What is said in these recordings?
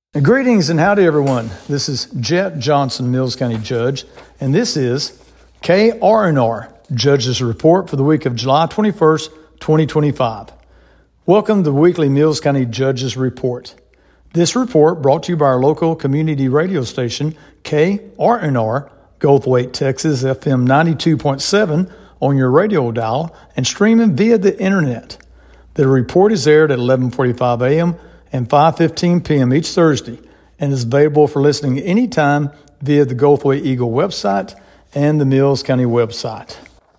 Greetings and howdy everyone. This is Jet Johnson, Mills County Judge, and this is KRNR Judge's Report for the week of July 21st, 2025. Welcome to the weekly Mills County Judge's Report. This report brought to you by our local community radio station, KRNR, Goldthwaite, Texas, FM 92.7 on your radio dial and streaming via the internet. The report is aired at 11:45 a.m. and 5:15 p.m. each Thursday and is available for listening anytime via the Goldthwaite Eagle website and the Mills County website.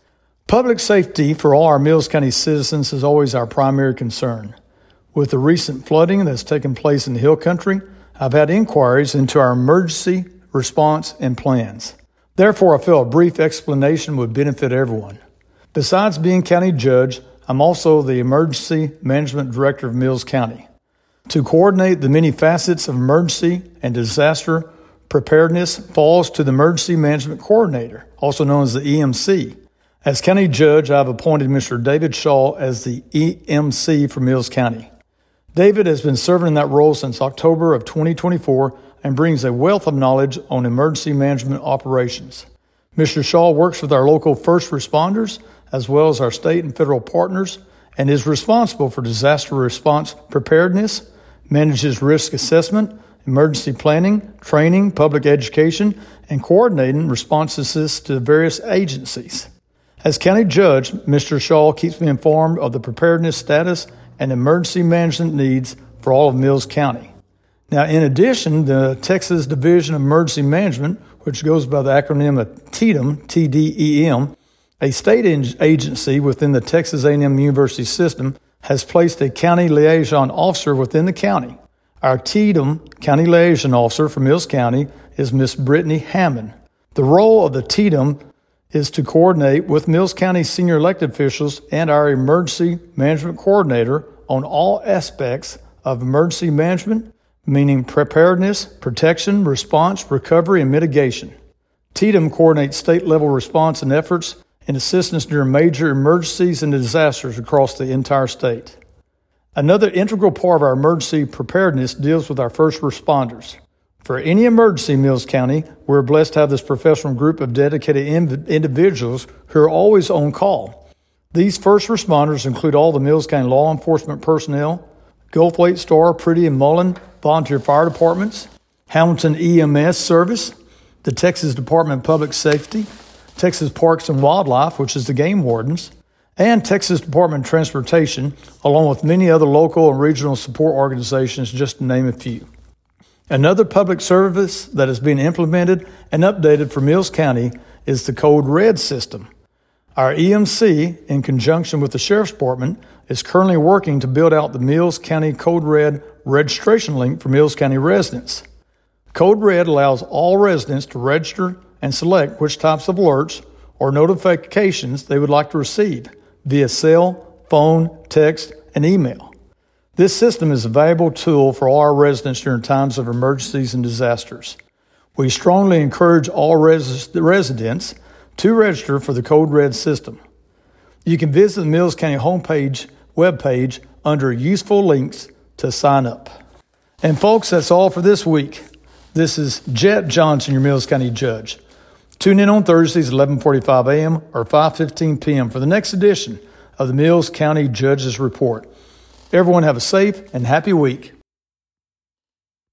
Public safety for all our Mills County citizens is always our primary concern. With the recent flooding that's taken place in the Hill Country, I've had inquiries into our emergency response and plans. Therefore, I feel a brief explanation would benefit everyone. Besides being county judge, I'm also the Emergency Management Director of Mills County. To coordinate the many facets of emergency and disaster preparedness falls to the Emergency Management Coordinator, also known as the EMC. As County Judge, I've appointed Mr. David Shaw as the EMC for Mills County. David has been serving in that role since October of 2024 and brings a wealth of knowledge on emergency management operations. Mr. Shaw works with our local first responders as well as our state and federal partners and is responsible for disaster response preparedness, manages risk assessment, emergency planning, training, public education, and coordinating responses to various agencies. As County Judge, Mr. Shaw keeps me informed of the preparedness status and emergency management needs for all of Mills County. Now, in addition, the Texas Division of Emergency Management, which goes by the acronym of TDEM, T-D-E-M, a state agency within the Texas A&M University system, has placed a county liaison officer within the county. Our TDEM county liaison officer for Mills County is Miss Brittany Hammond. The role of the TDEM is to coordinate with Mills County senior elected officials and our emergency management coordinator on all aspects of emergency management, meaning preparedness, protection, response, recovery, and mitigation. TDEM coordinates state-level response and efforts and assistance during major emergencies and disasters across the entire state. Another integral part of our emergency preparedness deals with our first responders. For any emergency in Mills County, we're blessed to have this professional group of dedicated individuals who are always on call. These first responders include all the Mills County law enforcement personnel, Goldthwaite, Starr, Priddy, and Mullen volunteer fire departments, Hamilton EMS service, the Texas Department of Public Safety, Texas Parks and Wildlife, which is the game wardens, and Texas Department of Transportation, along with many other local and regional support organizations, just to name a few. Another public service that is being implemented and updated for Mills County is the Code Red system. Our EMC, in conjunction with the Sheriff's Department, is currently working to build out the Mills County Code Red registration link for Mills County residents. Code Red allows all residents to register and select which types of alerts or notifications they would like to receive via cell, phone, text, and email. This system is a valuable tool for all our residents during times of emergencies and disasters. We strongly encourage all residents to register for the Code Red system. You can visit the Mills County webpage under Useful Links to sign up. And folks, that's all for this week. This is Jet Johnson, your Mills County Judge. Tune in on Thursdays at 11:45 a.m. or 5:15 p.m. for the next edition of the Mills County Judge's Report. Everyone have a safe and happy week.